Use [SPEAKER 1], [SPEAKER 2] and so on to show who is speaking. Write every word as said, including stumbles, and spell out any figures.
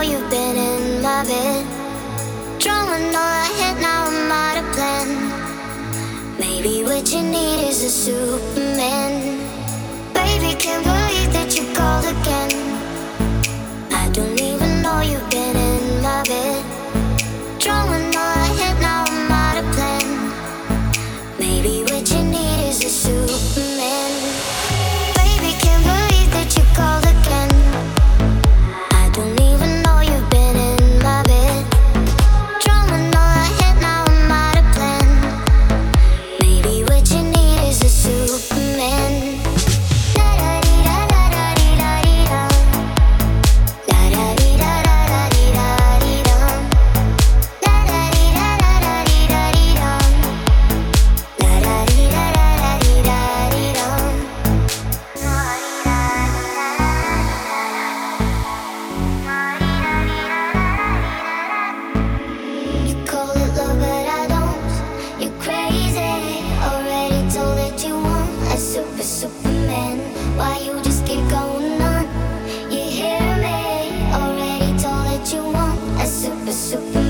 [SPEAKER 1] you've been in my bed, drawing all I hit, now I'm out of plan. Maybe what you need is a Superman. Baby, can't believe that you called again. I don't even know you've been in my bed, drawing all I hit, now I'm out of plan. Maybe what you need is a Superman. Baby, can't believe that you called again. I don't even know you've been in my bed, drawing all I hit, now I'm out of plan. Maybe what you need is a Superman. Super, Superman, why you just keep going on? You hear me? Already told that you want a super, super